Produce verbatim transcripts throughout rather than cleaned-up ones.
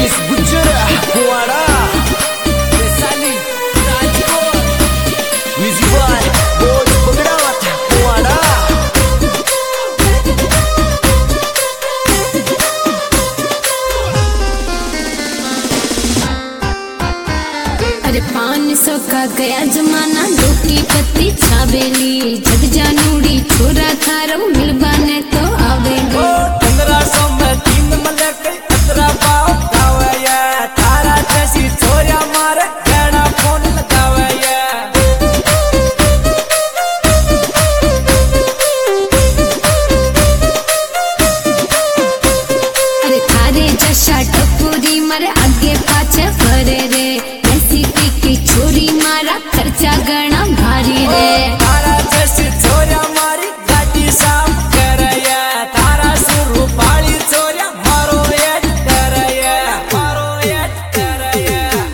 Manish Gujjar Kuwada Vaishali Rajkot music by Bojh Bagdawat कुवाड़ा। अरे पाँच सौ का गया जमाना लोकी पत्ती छावेली जग जानूड़ी छोरा थारो मिलबाने तो आवेली। पंद्रह सौ में तीन मलक पंद्रह पाव गावया तारा जैसी छोरिया मारे गहना फोन लगावया। अरे थारे जशा टपुरी मारे आगे पाछे फरे रे ऐसी की छोरी मारा खर्चा गणा भारी रे। तारा जैसी छोरिया मारी गाड़ी साफ करया तारा शुरू पाली छोरिया मारो याद करया मारो याद करया।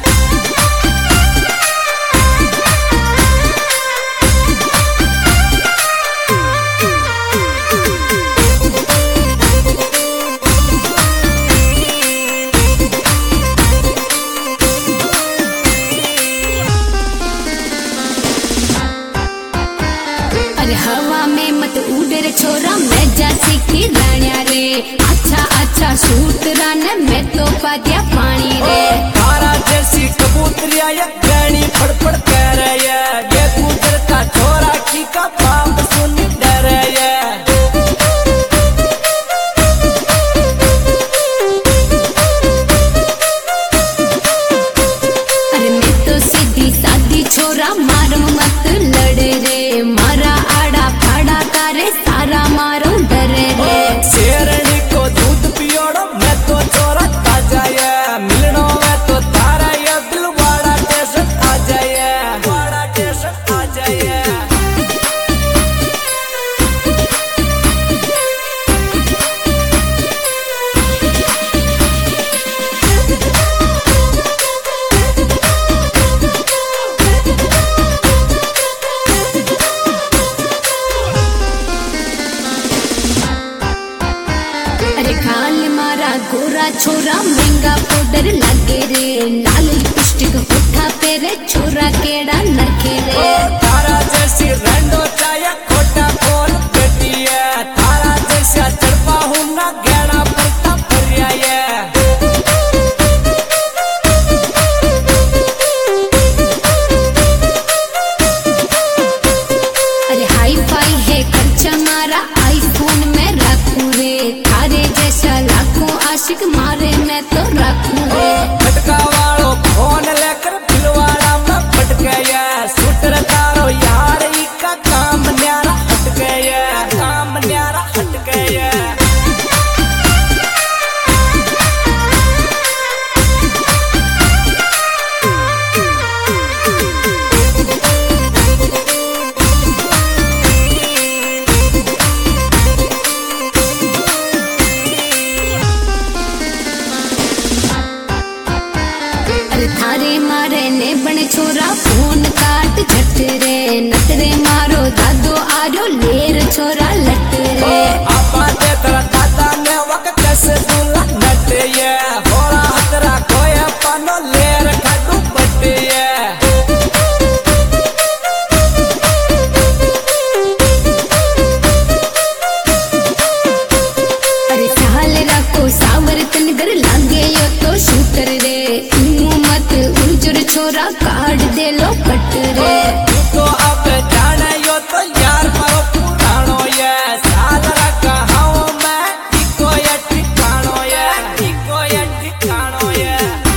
अरे हवा में मत उड़े रे छोरा मैं जा सीखी रानिया रे अच्छा अच्छा सूट राने मैं तो पादिया पानी रे। तारा जैसी कबूतरिया या गहनी फड़फड़ करया ये गुजर का छोरा की का बाप सुन डरया। अरे मैं तो सीधी सादी छोरा मारो मत लड़े रे मारा आड़ा फाड़ा तारे सारा मारो डरे रे। शेरनी को दूध पियोड़ो मैं तो छोरा ताजा या मिलनो मैं तो तारा या दिल वाड़ा टेंशन आ जाए वाड़ा टेंशन आ जाए। अरे खाल मारा गोरा छोरा महंगा पाउडर लागे रे लाल लिपस्टिक होठा पे रे छोरा केड़ा नखे रे। तारा जैसी रंडो चाया खोटा खोल बेटिया तारा जैसा चढ़पा हूँ ना गहना पड़ता परिया ये। अरे हाई फाई है खर्चा मारा आईफोन में रखूं रे थारे जैसा लाखों आशिक मारे मैं तो रखूं रे। फटका वालो फोन लेकर दिलवाड़ा में फट गया सूटर तारो यार इका काम न्यारा हट गया काम न्यारा हट गया। अरे थारे मारे ने बने छोरा फोन काट झट रे नटरे मारो दादो आरो लेर छोरा लट रे। आपा ते तेरा दादा ने वक कैसे दूला नट ये होरा हतरा कोई पानो लेर खाटू बट ये। अरे साल रखो सावर तनगर लागे यो तो शूटर रे इमू मत उजर छोरा काट दे लो कट रे। तू तो अब जाने यो तो यार मारो पुरानो ये साल रखा हूँ मैं इको ये ठिकानो ये इको ये ठिकानो ये।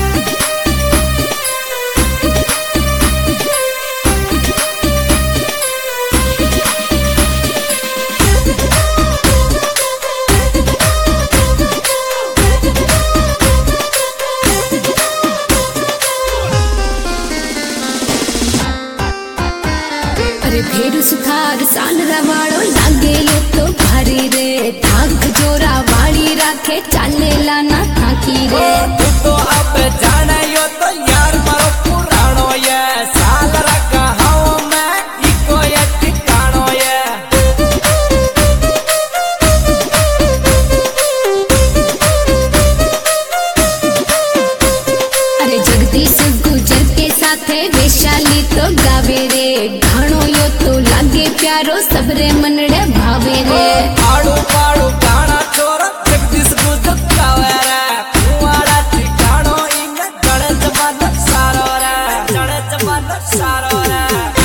अरे फेर सुखार साल रवाड़ो लागे यो तो भारी रे थाक जोरा वाली राखे चाले लाना थाकी रे। तू तो अब जाने यो तो यार मारो पुरानो ये साल रखा हूँ मैं इको ये ठिकानो ये। सबरे मनड़े भावे रे। आड़ू पाड़ू गाना छोरा जगदीश गुजर गावे रे कुवाड़ा ठिकानो इंग जड़े जमाना सारो रे जड़े जमाना सारो रे।